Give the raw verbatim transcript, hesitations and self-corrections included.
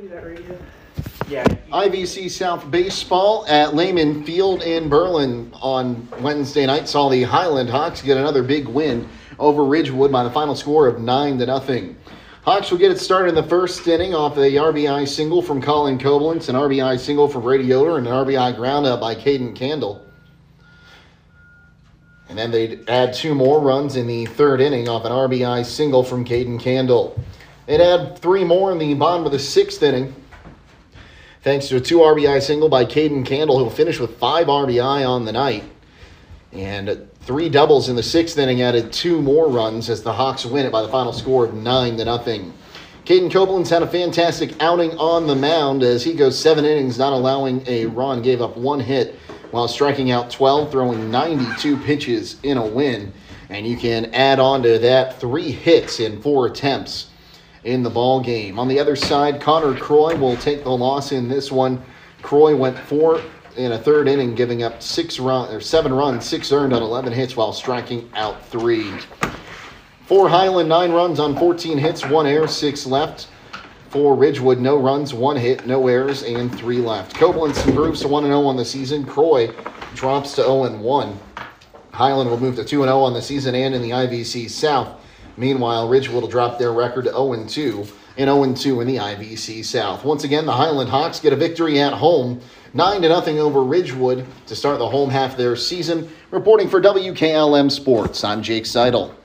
Yeah. I V C South Baseball at Lehman Field in Berlin on Wednesday night saw the Highland Hawks get another big win over Ridgewood by the final score of nine to nothing. Hawks will get it started in the first inning off a R B I single from Colin Koblenz, an R B I single from Brady Yoder, and an R B I groundout by Caden Candle. And then they'd add two more runs in the third inning off an R B I single from Caden Candle. They'd add three more in the bottom of the sixth inning, thanks to a two R B I single by Caden Candle, who will finish with five R B I on the night. And three doubles in the sixth inning added two more runs as the Hawks win it by the final score of nine to nothing. Caden Koblenz had a fantastic outing on the mound as he goes seven innings, not allowing a run, gave up one hit while striking out twelve, throwing ninety-two pitches in a win. And you can add on to that three hits in four attempts in the ball game. On the other side, Connor Croy will take the loss in this one. Croy went four in a third inning, giving up six run or seven runs, six earned on eleven hits while striking out three. For Highland, nine runs on fourteen hits, one error, six left. For Ridgewood, no runs, one hit, no errors, and three left. Koblenz improves to one and oh on the season. Croy drops to oh and one. Highland will move to two and oh on the season and in the I V C South. Meanwhile, Ridgewood will drop their record to oh and two and oh and two in the I V C South. Once again, the Highland Hawks get a victory at home, nine to nothing over Ridgewood to start the home half of their season. Reporting for W K L M Sports, I'm Jake Seidel.